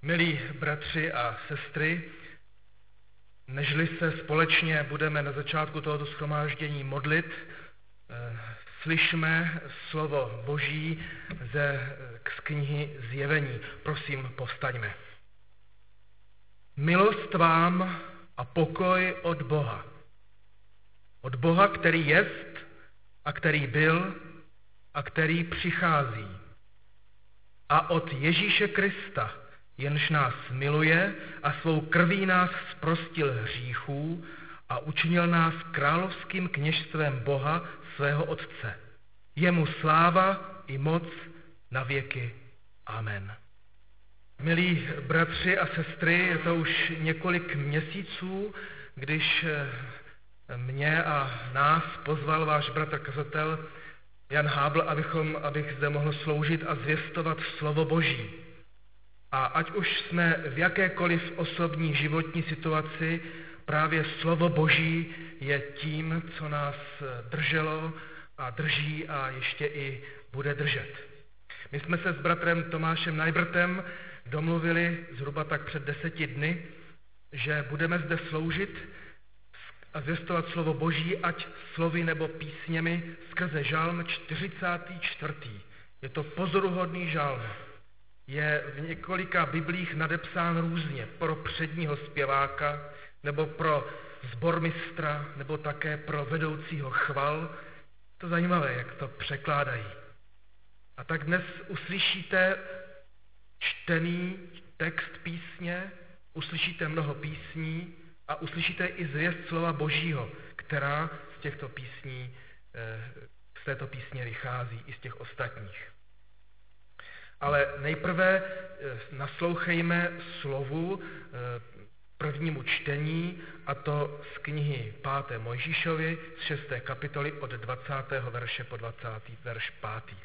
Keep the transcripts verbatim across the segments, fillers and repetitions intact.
Milí bratři a sestry, nežli se společně budeme na začátku tohoto shromáždění modlit, slyšme slovo Boží ze z knihy Zjevení. Prosím, povstaňme. Milost vám a pokoj od Boha. Od Boha, který jest a který byl a který přichází. A od Ježíše Krista, jenž nás miluje a svou krví nás zprostil hříchů a učinil nás královským kněžstvem Boha, svého Otce. Jemu sláva i moc na věky. Amen. Milí bratři a sestry, je to už několik měsíců, když mě a nás pozval váš bratr kazatel Jan Hábl, abychom, abych zde mohl sloužit a zvěstovat slovo Boží. A ať už jsme v jakékoliv osobní životní situaci, právě slovo Boží je tím, co nás drželo a drží a ještě i bude držet. My jsme se s bratrem Tomášem Najbrtem domluvili zhruba tak před deseti dny, že budeme zde sloužit a zvěstovat slovo Boží, ať slovy nebo písněmi skrze žalm čtyřicátý čtvrtý. Je to pozoruhodný žalm. Je v několika biblích nadepsán různě pro předního zpěváka, nebo pro sbormistra, nebo také pro vedoucího chval. To zajímavé, jak to překládají. A tak dnes uslyšíte čtený text písně, uslyšíte mnoho písní a uslyšíte i zvěst slova Božího, která z těchto písní, z této písně vychází i z těch ostatních. Ale nejprve naslouchejme slovu prvnímu čtení, a to z knihy páté Mojžíšovi z šesté kapitoly od dvacátého verše po dvacátý verš pátý.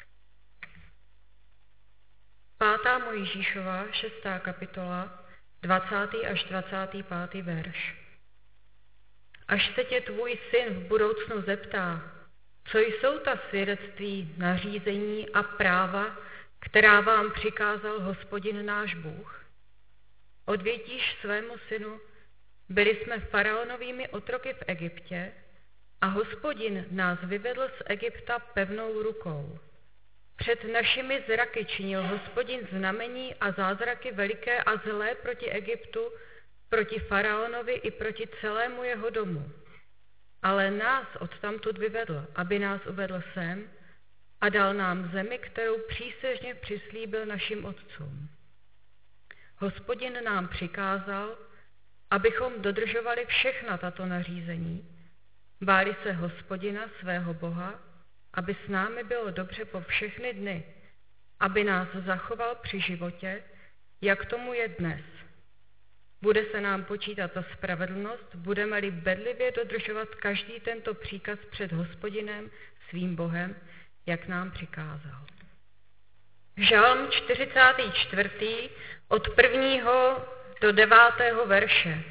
Pátá Mojžíšova, šestá kapitola, dvacátý až dvacátý pátý verš. Až se tě tvůj syn v budoucnu zeptá, co jsou ta svědectví, nařízení a práva, která vám přikázal Hospodin náš Bůh. Odvětíš svému synu, byli jsme faraonovými otroky v Egyptě a Hospodin nás vyvedl z Egypta pevnou rukou. Před našimi zraky činil Hospodin znamení a zázraky veliké a zlé proti Egyptu, proti faraonovi i proti celému jeho domu. Ale nás odtamtud vyvedl, aby nás uvedl sem a dal nám zemi, kterou přísežně přislíbil našim otcům. Hospodin nám přikázal, abychom dodržovali všechna tato nařízení, báli se Hospodina svého Boha, aby s námi bylo dobře po všechny dny, aby nás zachoval při životě, jak tomu je dnes. Bude se nám počítat ta spravedlnost, budeme-li bedlivě dodržovat každý tento příkaz před Hospodinem, svým Bohem, jak nám přikázal. Žalm čtyřicátý čtvrtý od prvního do devátého verše.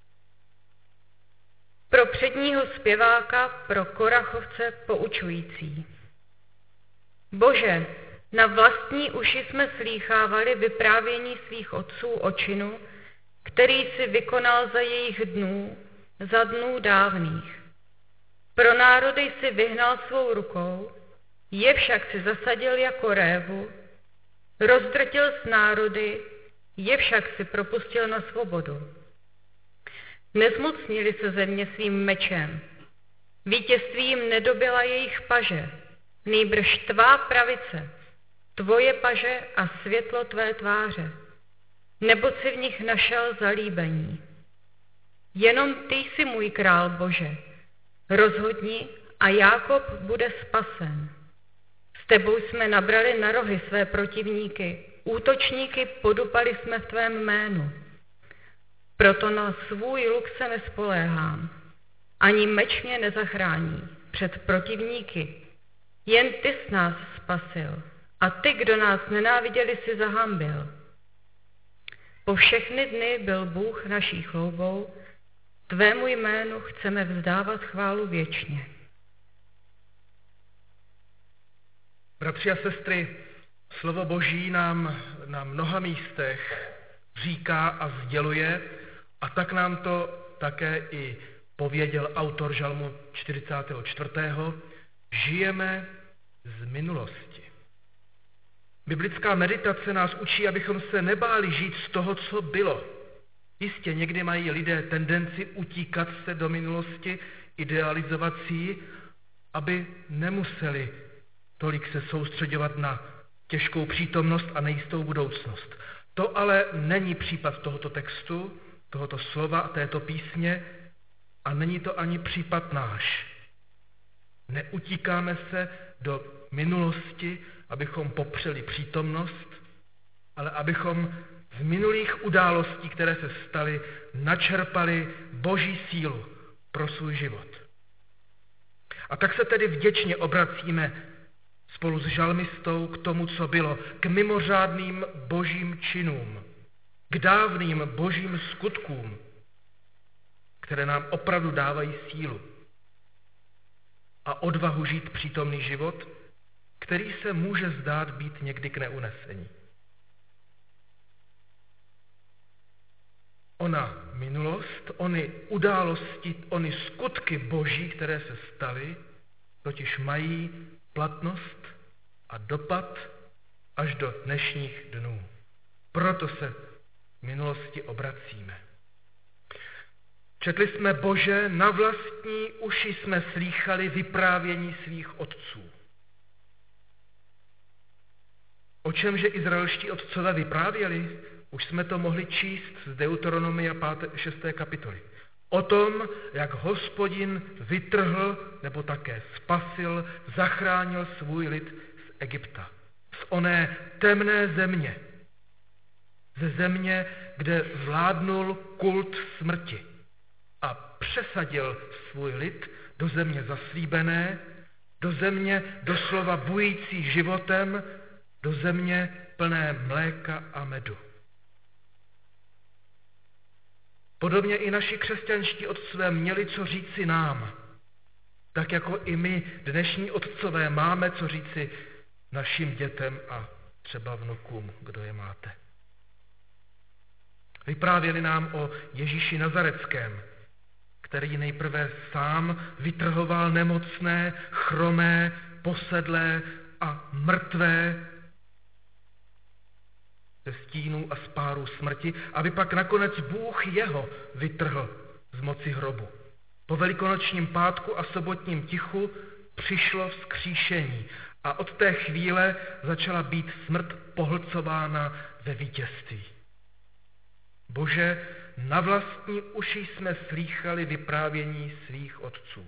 Pro předního zpěváka, pro Korachovce poučující. Bože, na vlastní uši jsme slýchávali vyprávění svých otců o činu, který si vykonal za jejich dnů, za dnů dávných. Pro národy si vyhnal svou rukou, je však si zasadil jako révu, rozdrtil s národy, je však si propustil na svobodu. Nezmocnili se země svým mečem, vítězstvím nedobila jejich paže, nýbrž tvá pravice, tvoje paže a světlo tvé tváře, neboť si v nich našel zalíbení. Jenom ty jsi můj král Bože, rozhodni a Jákob bude spasen. S tebou jsme nabrali na rohy své protivníky, útočníky podupali jsme v tvém jménu. Proto na svůj luk se nespoléhám, ani meč mě nezachrání před protivníky. Jen ty jsi nás spasil a ty, kdo nás nenáviděli, si zahambil. Po všechny dny byl Bůh naší chloubou, tvému jménu chceme vzdávat chválu věčně. Bratři a sestry, slovo Boží nám na mnoha místech říká a sděluje, a tak nám to také i pověděl autor žalmu čtyřicátého čtvrtého Žijeme z minulosti. Biblická meditace nás učí, abychom se nebáli žít z toho, co bylo. Jistě někdy mají lidé tendenci utíkat se do minulosti, idealizovat si ji, aby nemuseli tolik se soustředovat na těžkou přítomnost a nejistou budoucnost. To ale není případ tohoto textu, tohoto slova a této písně a není to ani případ náš. Neutíkáme se do minulosti, abychom popřeli přítomnost, ale abychom z minulých událostí, které se staly, načerpali Boží sílu pro svůj život. A tak se tedy vděčně obracíme spolu s žalmistou k tomu, co bylo, k mimořádným božím činům, k dávným božím skutkům, které nám opravdu dávají sílu a odvahu žít přítomný život, který se může zdát být někdy k neunesení. Ona minulost, ony události, ony skutky boží, které se staly, totiž mají platnost a dopad až do dnešních dnů. Proto se v minulosti obracíme. Četli jsme, Bože, na vlastní uši jsme slýchali vyprávění svých otců. O čemže izraelští otcové vyprávěli? Už jsme to mohli číst z Deuteronomia šesté kapitoly. O tom, jak Hospodin vytrhl, nebo také spasil, zachránil svůj lid z Egypta. Z oné temné země. Ze země, kde vládnul kult smrti. A přesadil svůj lid do země zaslíbené, do země doslova bující životem, do země plné mléka a medu. Podobně i naši křesťanští otcové měli co říci nám, tak jako i my, dnešní otcové, máme co říci našim dětem a třeba vnukům, kdo je máte. Vyprávěli nám o Ježíši Nazareckém, který nejprve sám vytrhoval nemocné, chromé, posedlé a mrtvé ze stínů a z párů smrti, aby pak nakonec Bůh jeho vytrhl z moci hrobu. Po velikonočním pátku a sobotním tichu přišlo vzkříšení a od té chvíle začala být smrt pohlcována ve vítězství. Bože, na vlastní uši jsme slýchali vyprávění svých otců.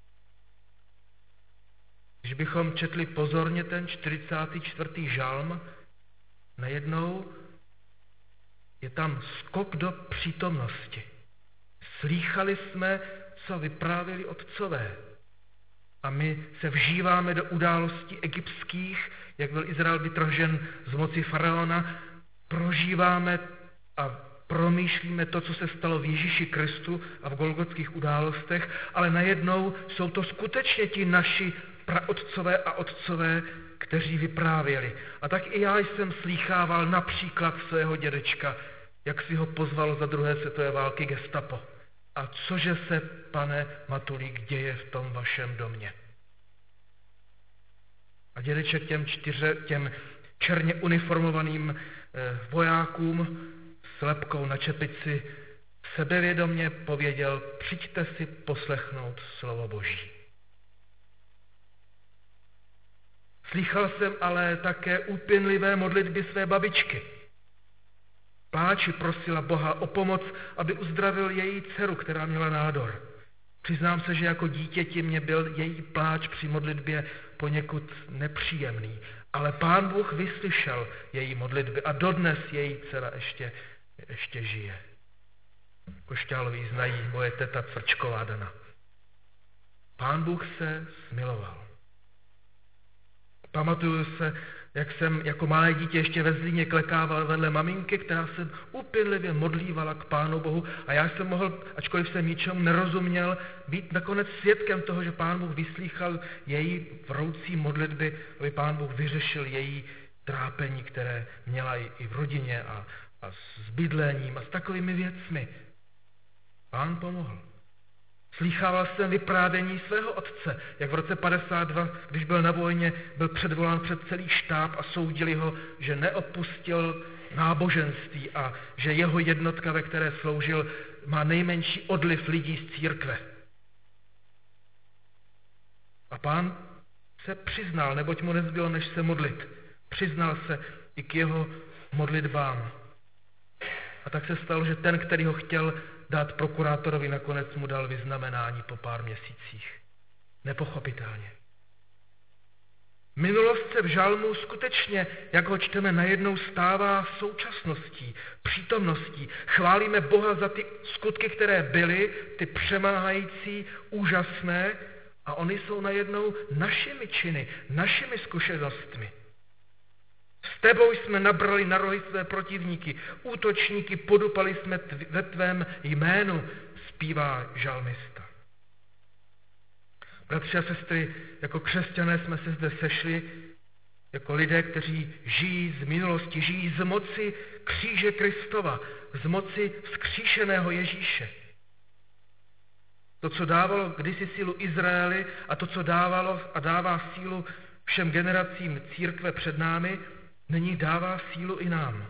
Když bychom četli pozorně ten čtyřicátý čtvrtý žalm, najednou je tam skok do přítomnosti. Slýchali jsme, co vyprávěli otcové. A my se vžíváme do událostí egyptských, jak byl Izrael vytržen z moci faraona, prožíváme a promýšlíme to, co se stalo v Ježíši Kristu a v golgotských událostech, ale najednou jsou to skutečně ti naši praotcové a otcové, kteří vyprávěli. A tak i já jsem slýchával například svého dědečka, jak si ho pozvalo za druhé světové války gestapo. A cože se, pane Matulík, děje v tom vašem domě? A dědeček těm, čtyře, těm černě uniformovaným eh, vojákům s lepkou na čepici sebevědomně pověděl: přijďte si poslechnout slovo Boží. Slychal jsem ale také úpěnlivé modlitby své babičky. Pláči prosila Boha o pomoc, aby uzdravil její dceru, která měla nádor. Přiznám se, že jako dítěti mě byl její pláč při modlitbě poněkud nepříjemný, ale Pán Bůh vyslyšel její modlitby a dodnes její dcera ještě, ještě žije. Košťáloví znají moje teta Cvrčková Dana. Pán Bůh se smiloval. Pamatuju se, jak jsem jako malé dítě ještě ve Zlíně klekával vedle maminky, která se úpěnlivě modlívala k Pánu Bohu, a já jsem mohl, ačkoliv jsem ničemu nerozuměl, být nakonec svědkem toho, že Pán Bůh vyslýchal její vroucí modlitby, aby Pán Bůh vyřešil její trápení, které měla i v rodině a, a s bydlením a s takovými věcmi. Pán pomohl. Slýchával jsem vyprávění svého otce, jak v roce padesát dva, když byl na vojně, byl předvolán před celý štáb a soudili ho, že neopustil náboženství a že jeho jednotka, ve které sloužil, má nejmenší odliv lidí z církve. A pán se přiznal, neboť mu nezbylo, než se modlit. Přiznal se i k jeho modlitbám. A tak se stalo, že ten, který ho chtěl dát prokurátorovi, nakonec mu dal vyznamenání po pár měsících. Nepochopitelně. Minulost se v žalmu skutečně, jak ho čteme, najednou stává současností, přítomností. Chválíme Boha za ty skutky, které byly, ty přemáhající, úžasné, a oni jsou najednou našimi činy, našimi zkušenostmi. S tebou jsme nabrali na rohy své protivníky, útočníky podupali jsme tv- ve tvém jménu, zpívá žalmista. Bratři a sestry, jako křesťané jsme se zde sešli, jako lidé, kteří žijí z minulosti, žijí z moci kříže Kristova, z moci vzkříšeného Ježíše. To, co dávalo kdysi sílu Izraeli a to, co dávalo a dává sílu všem generacím církve před námi, nyní dává sílu i nám.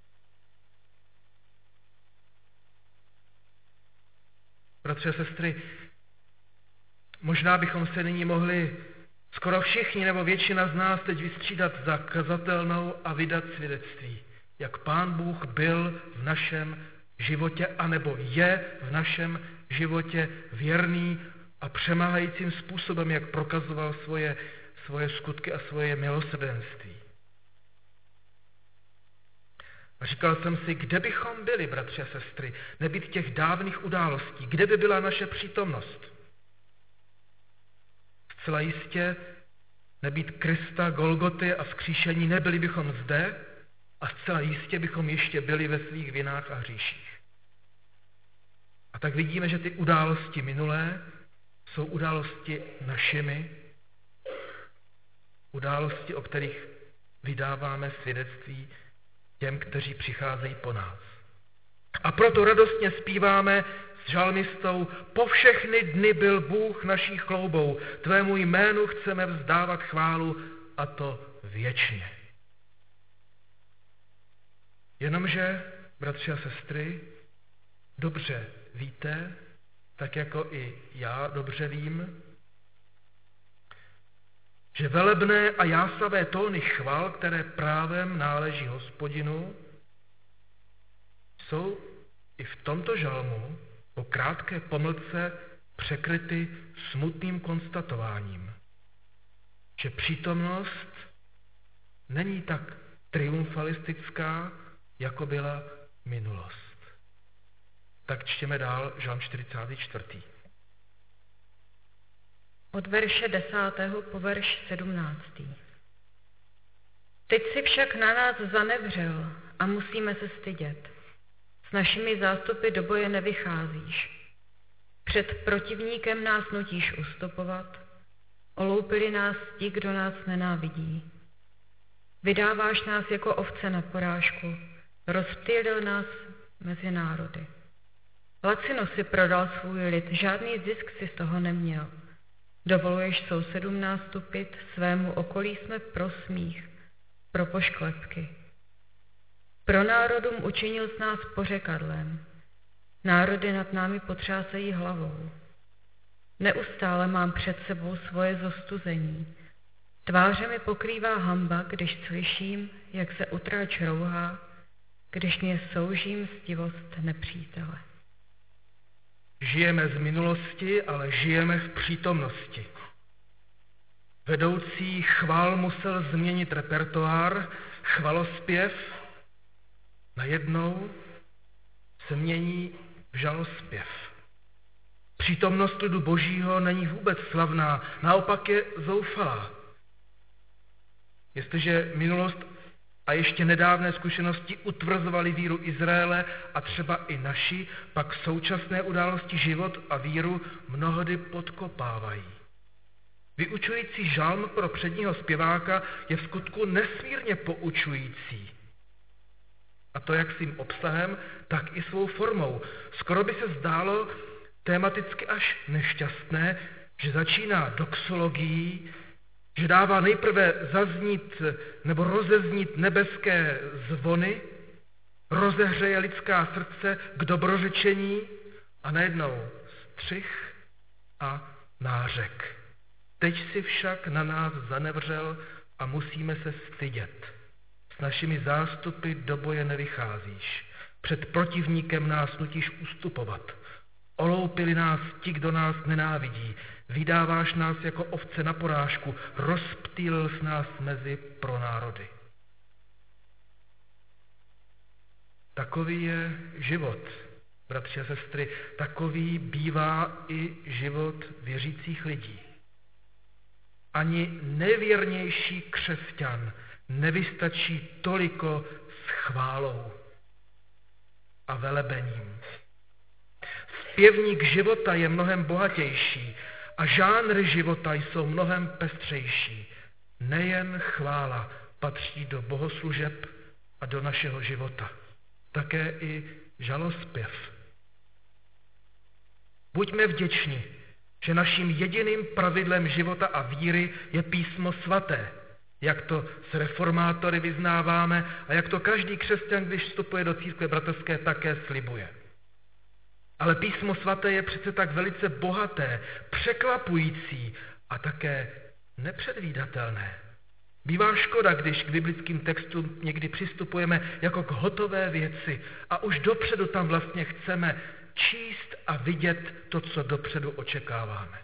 Bratři a sestry, možná bychom se nyní mohli skoro všichni nebo většina z nás teď vystřídat za kazatelnou a vydat svědectví, jak Pán Bůh byl v našem životě, anebo je v našem životě věrný a přemáhajícím způsobem, jak prokazoval svoje, svoje skutky a svoje milosrdenství. A říkal jsem si, kde bychom byli, bratři a sestry, nebýt těch dávných událostí, kde by byla naše přítomnost? Zcela jistě nebýt Krista, Golgoty a vzkříšení, nebyli bychom zde a zcela jistě bychom ještě byli ve svých vinách a hříších. A tak vidíme, že ty události minulé jsou události našimi, události, o kterých vydáváme svědectví těm, kteří přicházejí po nás. A proto radostně zpíváme s žalmistou: po všechny dny byl Bůh naší chloubou, tvému jménu chceme vzdávat chválu, a to věčně. Jenomže, bratři a sestry, dobře víte, tak jako i já dobře vím, že velebné a jásavé tóny chval, které právem náleží Hospodinu, jsou i v tomto žalmu po krátké pomlce překryty smutným konstatováním, že přítomnost není tak triumfalistická, jako byla minulost. Tak čtěme dál žalm čtyřicátý čtvrtý. Od verše desátého po verš sedmnáctý. Teď si však na nás zanevřel a musíme se stydět. S našimi zástupy do boje nevycházíš. Před protivníkem nás nutíš ustupovat. Oloupili nás ti, kdo nás nenávidí. Vydáváš nás jako ovce na porážku. Rozptýlil nás mezi národy. Lacino si prodal svůj lid, žádný zisk si z toho neměl. Dovoluješ sousedům nástupit, svému okolí jsme pro smích, pro pošklepky. Pro národům učinil z nás pořekadlem. Národy nad námi potřásejí hlavou. Neustále mám před sebou svoje zostuzení. Tváře mi pokrývá hanba, když slyším, jak se utráč rouhá, když mě souží mstivost nepřítele. Žijeme z minulosti, ale žijeme v přítomnosti. Vedoucí chval musel změnit repertoár, chvalospěv najednou se mění v žalospěv. Přítomnost lidu Božího není vůbec slavná, naopak je zoufalá. Jestliže minulost a ještě nedávné zkušenosti utvrzovaly víru Izraele a třeba i naši, pak současné události život a víru mnohdy podkopávají. Vyučující žalm pro předního zpěváka je v skutku nesmírně poučující. A to jak svým obsahem, tak i svou formou. Skoro by se zdálo tematicky až nešťastné, že začíná doxologií, že dává nejprve zaznít nebo rozeznít nebeské zvony, rozehřeje lidská srdce k dobrořečení a najednou střih a nářek. Teď si však na nás zanevřel a musíme se stydět. S našimi zástupy do boje nevycházíš. Před protivníkem nás nutíš ustupovat. Oloupili nás ti, kdo nás nenávidí. Vydáváš nás jako ovce na porážku. Rozptýlil s nás mezi pronárody. Takový je život, bratři a sestry. Takový bývá i život věřících lidí. Ani nejvěrnější křesťan nevystačí toliko s chválou a velebením. Zpěvník života je mnohem bohatější a žánry života jsou mnohem pestřejší. Nejen chvála patří do bohoslužeb a do našeho života, také i žalospěv. Buďme vděční, že naším jediným pravidlem života a víry je písmo svaté, jak to s reformátory vyznáváme a jak to každý křesťan, když vstupuje do církve bratrské, také slibuje. Ale písmo svaté je přece tak velice bohaté, překvapující a také nepředvídatelné. Bývá škoda, když k biblickým textům někdy přistupujeme jako k hotové věci a už dopředu tam vlastně chceme číst a vidět to, co dopředu očekáváme.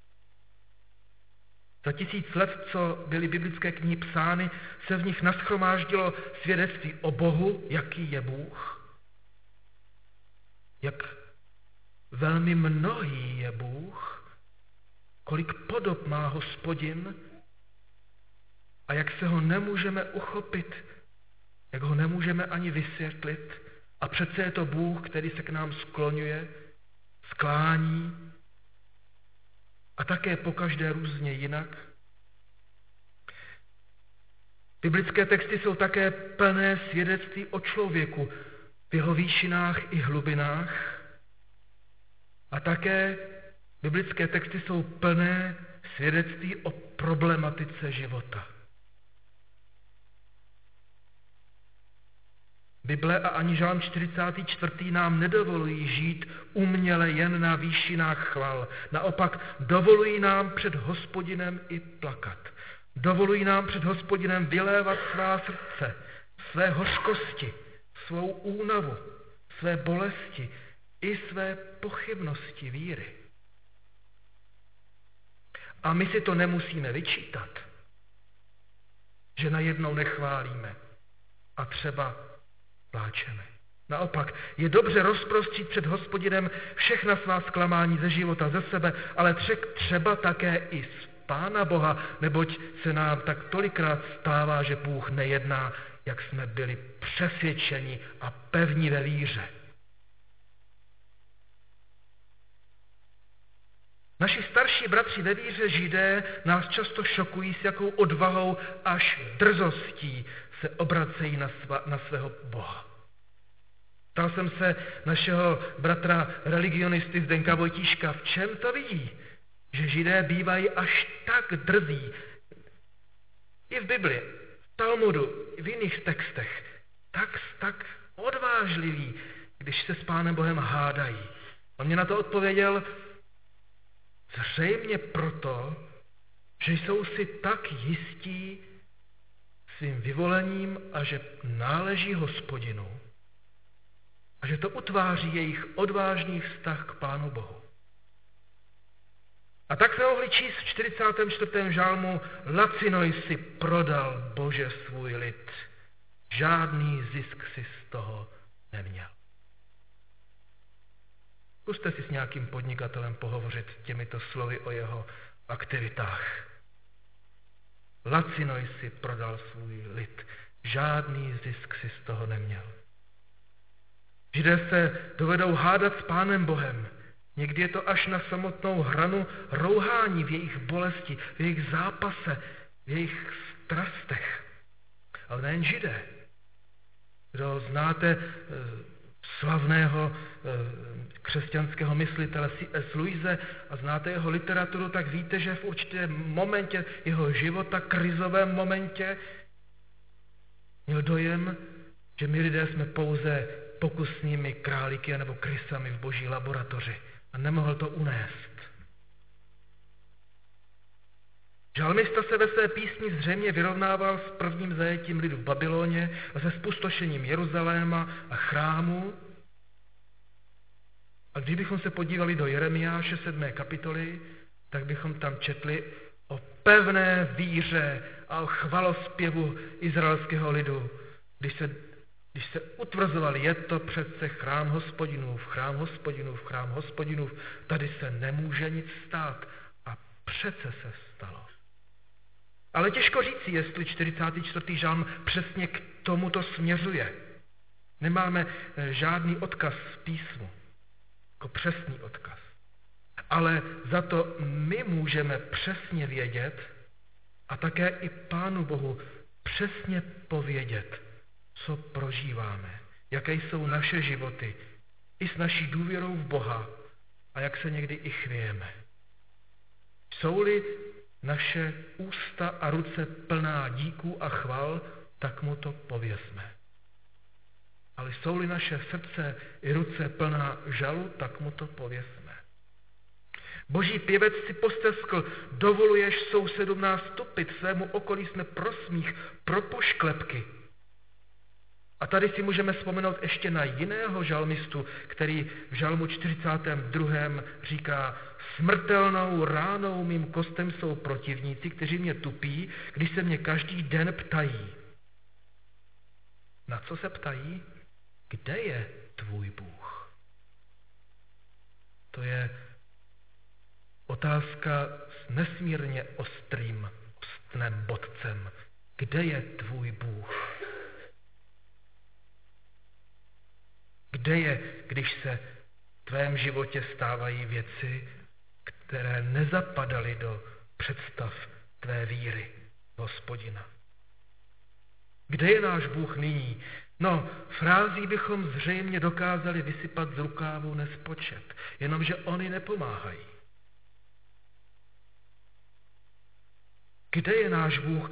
Za tisíc let, co byly biblické knihy psány, se v nich nashromáždilo svědectví o Bohu, jaký je Bůh, jak velmi mnohý je Bůh, kolik podob má Hospodin a jak se ho nemůžeme uchopit, jak ho nemůžeme ani vysvětlit. A přece je to Bůh, který se k nám skloňuje, sklání a také pokaždé různě jinak. Biblické texty jsou také plné svědectví o člověku v jeho výšinách i hlubinách. A také biblické texty jsou plné svědectví o problematice života. Bible a ani Žálm čtyřicátý čtvrtý nám nedovolují žít uměle jen na výšinách chval. Naopak dovolují nám před Hospodinem i plakat. Dovolují nám před Hospodinem vylévat svá srdce, své hořkosti, svou únavu, své bolesti i své pochybnosti víry. A my si to nemusíme vyčítat, že najednou nechválíme a třeba pláčeme. Naopak, je dobře rozprostřít před Hospodinem všechna svá zklamání ze života, ze sebe, ale třeba také i z Pána Boha, neboť se nám tak tolikrát stává, že Bůh nejedná, jak jsme byli přesvědčeni a pevní ve víře. Naši starší bratři ve víře Židé nás často šokují, s jakou odvahou až drzostí se obracejí na, sva, na svého Boha. Ptal jsem se našeho bratra religionisty Zdenka Vojtíška, v čem to vidí, že Židé bývají až tak drzí. I v Bibli, v Talmudu, v jiných textech, tak, tak odvážliví, když se s Pánem Bohem hádají. On mě na to odpověděl, zřejmě proto, že jsou si tak jistí svým vyvolením a že náleží Hospodinu a že to utváří jejich odvážný vztah k Pánu Bohu. A tak se mohli číst v čtyřicátém čtvrtém žálmu: Lacinoj si prodal, Bože, svůj lid, žádný zisk si z toho neměl. Zkuste si s nějakým podnikatelem pohovořit těmito slovy o jeho aktivitách. Lacinoj si prodal svůj lid, žádný zisk si z toho neměl. Židé se dovedou hádat s Pánem Bohem. Někdy je to až na samotnou hranu rouhání v jejich bolesti, v jejich zápase, v jejich strastech. Ale nejen Židé. Kdo znáte slavného křesťanského myslitele C S Lewise a znáte jeho literaturu, tak víte, že v určitém momentě jeho života, krizovém momentě, měl dojem, že my lidé jsme pouze pokusnými králíky nebo krysami v boží laboratoři a nemohl to unést. Žalmista se ve své písni zřejmě vyrovnával s prvním zajetím lidu v Babyloně a se spustošením Jeruzaléma a chrámu. A kdybychom se podívali do Jeremiáše sedmé kapitoly, tak bychom tam četli o pevné víře a o chvalospěvu izraelského lidu, když se, když se utvrzovali, je to přece chrám Hospodinův, chrám Hospodinův, chrám Hospodinův, tady se nemůže nic stát. A přece se stalo. Ale těžko říci, jestli čtyřicátý čtvrtý žalm přesně k tomuto směřuje. Nemáme žádný odkaz v písmu, jako přesný odkaz. Ale za to my můžeme přesně vědět a také i Pánu Bohu přesně povědět, co prožíváme, jaké jsou naše životy, i s naší důvěrou v Boha a jak se někdy i chvějeme. Jsou-li naše ústa a ruce plná díků a chval, tak mu to pověsme. Ale jsou-li naše srdce i ruce plná žalu, tak mu to pověsme. Boží pěvec si posteskl, dovoluješ sousedům nás tupit, svému okolí jsme pro smích, pro pošklepky. A tady si můžeme vzpomenout ještě na jiného žalmistu, který v žalmu čtyřicátém druhém říká: smrtelnou ránou mým kostem jsou protivníci, kteří mě tupí, když se mě každý den ptají. Na co se ptají? Kde je tvůj Bůh? To je otázka s nesmírně ostrým, ostným bodcem. Kde je tvůj Bůh? Kde je, když se v tvém životě stávají věci, které nezapadaly do představ tvé víry v Hospodina? Kde je náš Bůh nyní? No, frází bychom zřejmě dokázali vysypat z rukávu nespočet, jenomže oni nepomáhají. Kde je náš Bůh,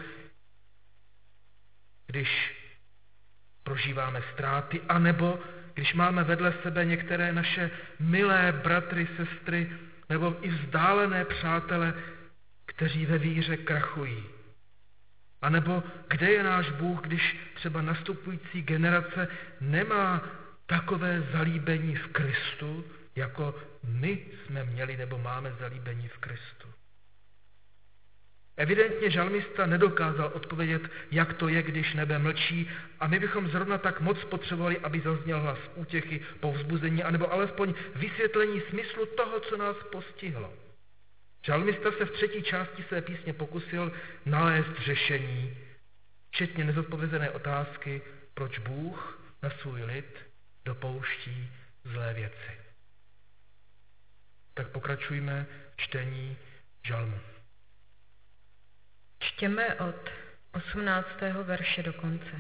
když prožíváme ztráty, anebo když máme vedle sebe některé naše milé bratry, sestry, nebo i vzdálené přátele, kteří ve víře krachují? A nebo kde je náš Bůh, když třeba nastupující generace nemá takové zalíbení v Kristu, jako my jsme měli nebo máme zalíbení v Kristu? Evidentně žalmista nedokázal odpovědět, jak to je, když nebe mlčí, a my bychom zrovna tak moc potřebovali, aby zazněl hlas útěchy, povzbuzení, anebo alespoň vysvětlení smyslu toho, co nás postihlo. Žalmista se v třetí části své písně pokusil nalézt řešení, včetně nezodpovězené otázky, proč Bůh na svůj lid dopouští zlé věci. Tak pokračujme v čtení žalmu. Čtěme od osmnáctého verše do konce.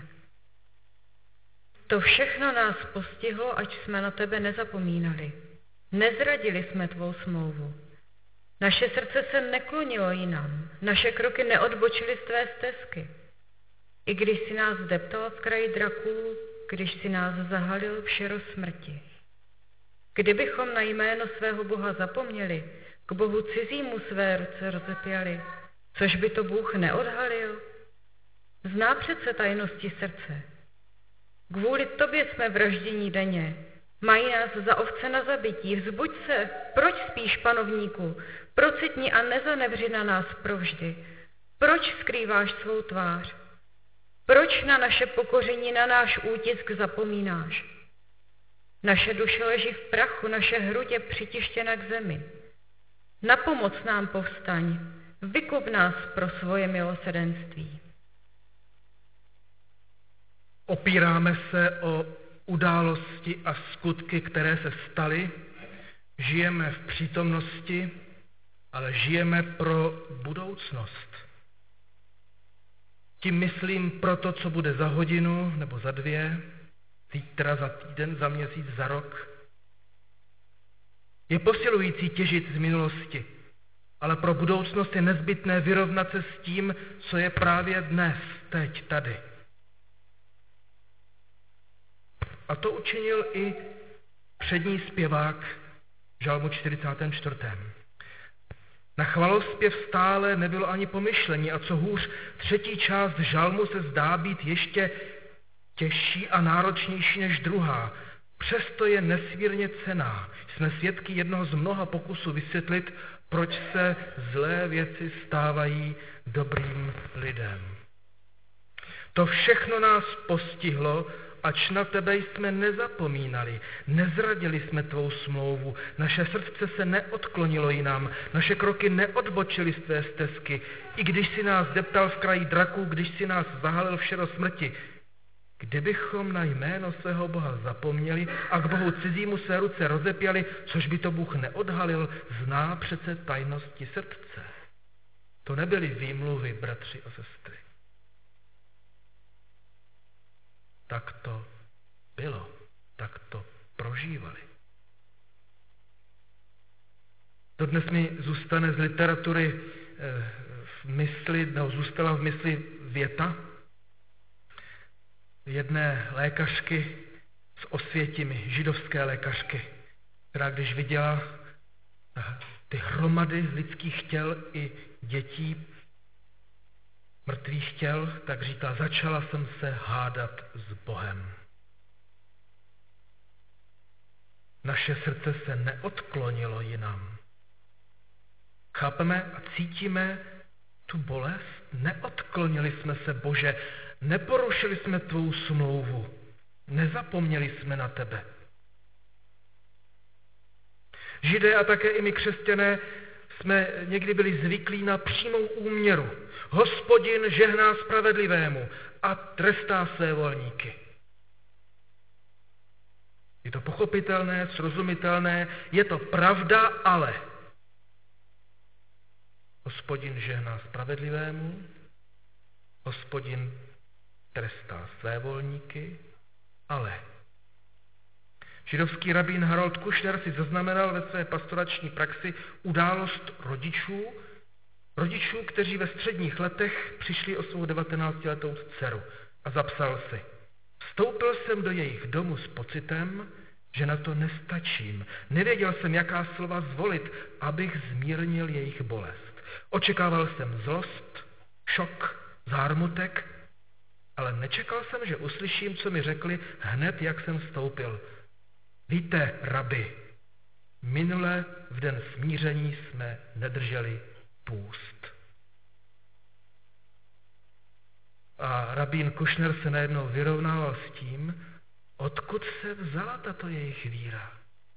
To všechno nás postihlo, ať jsme na tebe nezapomínali. Nezradili jsme tvou smlouvu. Naše srdce se neklonilo jinam, naše kroky neodbočily z tvé stezky. I když si nás zdeptal v kraji draků, když si nás zahalil v šero smrti. Kdybychom na jméno svého Boha zapomněli, k Bohu cizímu své ruce rozepěli, což by to Bůh neodhalil? Zná přece tajnosti srdce. Kvůli tobě jsme vraždění denně. Mají nás za ovce na zabití. Vzbuď se, proč spíš, panovníku? Procitni a nezanevři na nás provždy. Proč skrýváš svou tvář? Proč na naše pokoření, na náš útisk zapomínáš? Naše duše leží v prachu, naše hruď je přitištěna k zemi. Na pomoc nám povstaň, vykup nás pro svoje milosrdenství. Opíráme se o události a skutky, které se staly, žijeme v přítomnosti, ale žijeme pro budoucnost. Tím myslím pro to, co bude za hodinu nebo za dvě, zítra, za týden, za měsíc, za rok. Je posilující těžit z minulosti, ale pro budoucnost je nezbytné vyrovnat se s tím, co je právě dnes, teď, tady. A to učinil i přední zpěvák žalmu čtyřicátém čtvrtém Na chvalospěv stále nebylo ani pomyšlení a co hůř, třetí část žalmu se zdá být ještě těžší a náročnější než druhá. Přesto je nesmírně cenná. Jsme svědky jednoho z mnoha pokusů vysvětlit, proč se zlé věci stávají dobrým lidem. To všechno nás postihlo, ač na tebe jsme nezapomínali, nezradili jsme tvou smlouvu, naše srdce se neodklonilo jinam, naše kroky neodbočily z tvé stezky, i když si nás deptal v kraji draků, když si nás zahalil v šero smrti. Kdybychom na jméno svého Boha zapomněli a k Bohu cizímu své ruce rozepěli, což by to Bůh neodhalil, zná přece tajnosti srdce. To nebyly výmluvy, bratři a sestry. Tak to bylo, tak to prožívali. Dodnes mi zůstane z literatury v mysli, no, zůstala v mysli věta jedné lékařky z Osvětimi, židovské lékařky, která když viděla ty hromady lidských těl i dětí, mrtvých těl, tak říká, začala jsem se hádat s Bohem. Naše srdce se neodklonilo jinam. Chápeme a cítíme tu bolest? Neodklonili jsme se, Bože, neporušili jsme tvou smlouvu, nezapomněli jsme na tebe. Židé a také i my křesťané jsme někdy byli zvyklí na přímou úměru. Hospodin žehná spravedlivému a trestá své volníky. Je to pochopitelné, srozumitelné, je to pravda, ale Hospodin žehná spravedlivému, Hospodin trestá své volníky, ale židovský rabín Harold Kushner si zaznamenal ve své pastorační praxi událost rodičů, rodičů, kteří ve středních letech přišli o svou devatenáctiletou dceru a zapsal si: Vstoupil jsem do jejich domu s pocitem, že na to nestačím. Nevěděl jsem, jaká slova zvolit, abych zmírnil jejich bolest. Očekával jsem zlost, šok, zármutek, ale nečekal jsem, že uslyším, co mi řekli hned, jak jsem vstoupil. Víte, rabi, minule v den smíření jsme nedrželi půst. A rabín Kushner se najednou vyrovnával s tím, odkud se vzala tato jejich víra.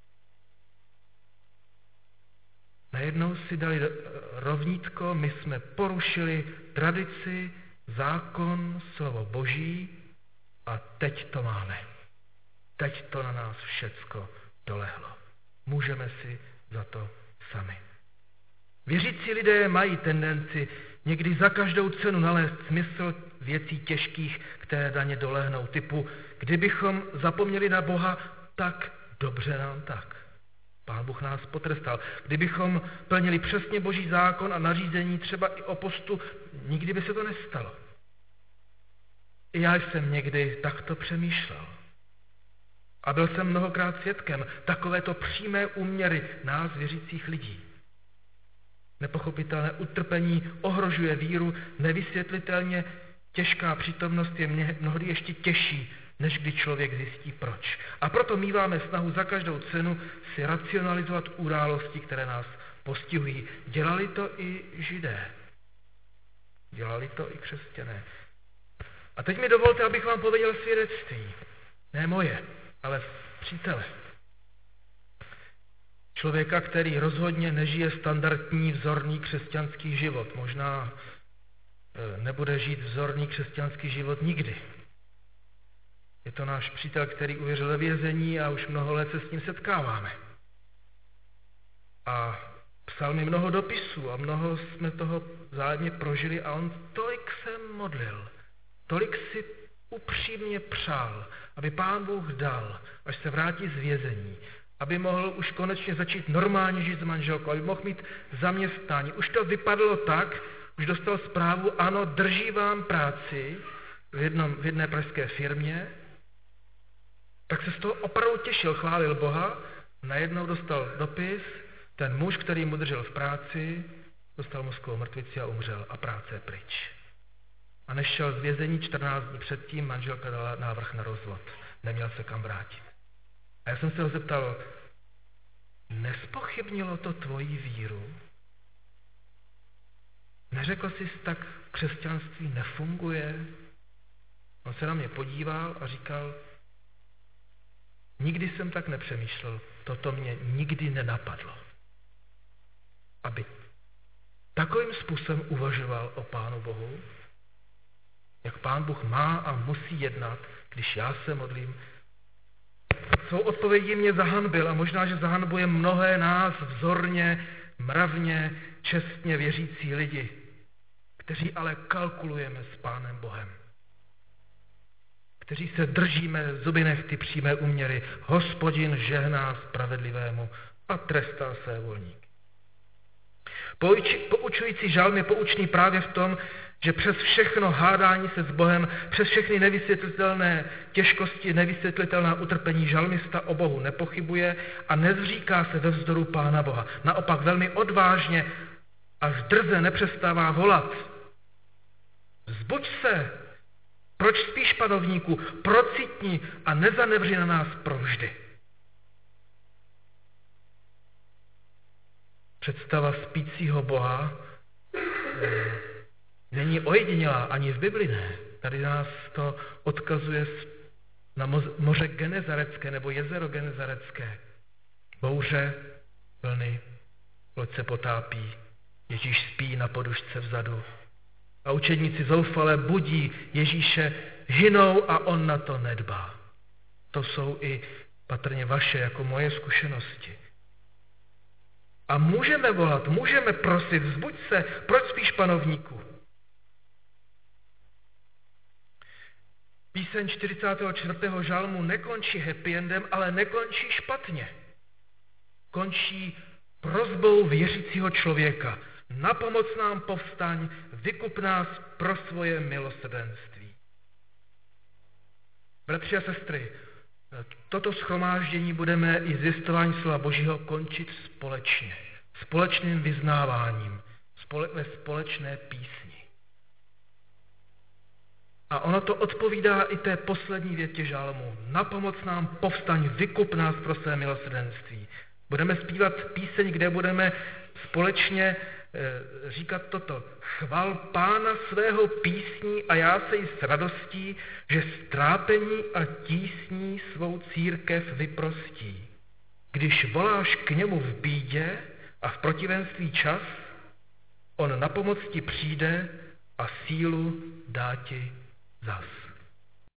Najednou si dali rovnítko, my jsme porušili tradici, zákon, slovo Boží a teď to máme. Teď to na nás všecko dolehlo. Můžeme si za to sami. Věřící lidé mají tendenci někdy za každou cenu nalézt smysl věcí těžkých, které na ně dolehnou, typu, kdybychom zapomněli na Boha, tak dobře nám tak. Pán Bůh nás potrestal. Kdybychom plnili přesně Boží zákon a nařízení, třeba i o postu, nikdy by se to nestalo. I já jsem někdy takto přemýšlel. A byl jsem mnohokrát svědkem takovéto přímé úměry nás, věřících lidí. Nepochopitelné utrpení ohrožuje víru, nevysvětlitelně těžká přítomnost je mnohdy ještě těžší, než kdy člověk zjistí proč. A proto míváme snahu za každou cenu si racionalizovat události, které nás postihují. Dělali to i Židé. Dělali to i křesťané. A teď mi dovolte, abych vám pověděl svědectví. Ne moje, ale přítele. Člověka, který rozhodně nežije standardní vzorný křesťanský život. Možná nebude žít vzorný křesťanský život nikdy. Je to náš přítel, který uvěřil ve vězení a už mnoho let se s ním setkáváme. A psal mi mnoho dopisů a mnoho jsme toho vzájemně prožili a on tolik se modlil, tolik si upřímně přál, aby Pán Bůh dal, až se vrátí z vězení, aby mohl už konečně začít normálně žít s manželkou, aby mohl mít zaměstnání. Už to vypadalo tak, už dostal zprávu, ano, drží vám práci v, jednom, v jedné pražské firmě, tak se z toho opravdu těšil, chválil Boha, najednou dostal dopis, ten muž, který mu držel v práci, dostal mozkovou mrtvici a umřel a práce je pryč. A než šel z vězení čtrnáct dní předtím, manželka dala návrh na rozvod. Neměl se kam vrátit. A já jsem se ho zeptal, nespochybnilo to tvoji víru? Neřekl jsi, tak v křesťanství nefunguje? On se na mě podíval a říkal, nikdy jsem tak nepřemýšlel, toto mě nikdy nenapadlo. Aby takovým způsobem uvažoval o Pánu Bohu, jak Pán Bůh má a musí jednat, když já se modlím. Svou odpovědí mě zahanbil a možná, že zahanbuje mnohé nás vzorně, mravně, čestně věřící lidi, kteří ale kalkulujeme s Pánem Bohem. Kteří se držíme zuby nehty přímé úměry. Hospodin žehná spravedlivému a trestá své volníky. Poučující žalm je poučný právě v tom, že přes všechno hádání se s Bohem, přes všechny nevysvětlitelné těžkosti, nevysvětlitelná utrpení žalmista o Bohu nepochybuje a nezříká se ve vzdoru Pána Boha. Naopak velmi odvážně až drze nepřestává volat. Zbuď se, proč spíš, panovníku, procitni a nezanevři na nás provždy. Představa spícího Boha není ojedinělá, ani v Bibli ne. Tady nás to odkazuje na moře Genezarecké nebo jezero Genezarecké. Bouře, vlny, loď se potápí, Ježíš spí na podušce vzadu. A učedníci zoufale budí Ježíše, hynou a on na to nedbá. To jsou i patrně vaše, jako moje zkušenosti. A můžeme volat, můžeme prosit, vzbuď se, proč spíš, panovníku? Píseň čtyřicátého čtvrtého žalmu nekončí happy endem, ale nekončí špatně. Končí prosbou věřícího člověka. Na pomoc nám povstaň, vykup nás pro svoje milosrdenství. Bratři a sestry, toto shromáždění budeme i zvěstování slova Božího končit společně. Společným vyznáváním, spole, ve společné písni. A ono to odpovídá i té poslední větě žalmu. Na pomoc nám povstaň, vykup nás pro své milosrdenství. Budeme zpívat píseň, kde budeme společně e, říkat toto. Chval Pána svého písní a já se jí s radostí, že strápení a tísní svou církev vyprostí. Když voláš k němu v bídě a v protivenství čas, on na pomoc ti přijde a sílu dá ti zas.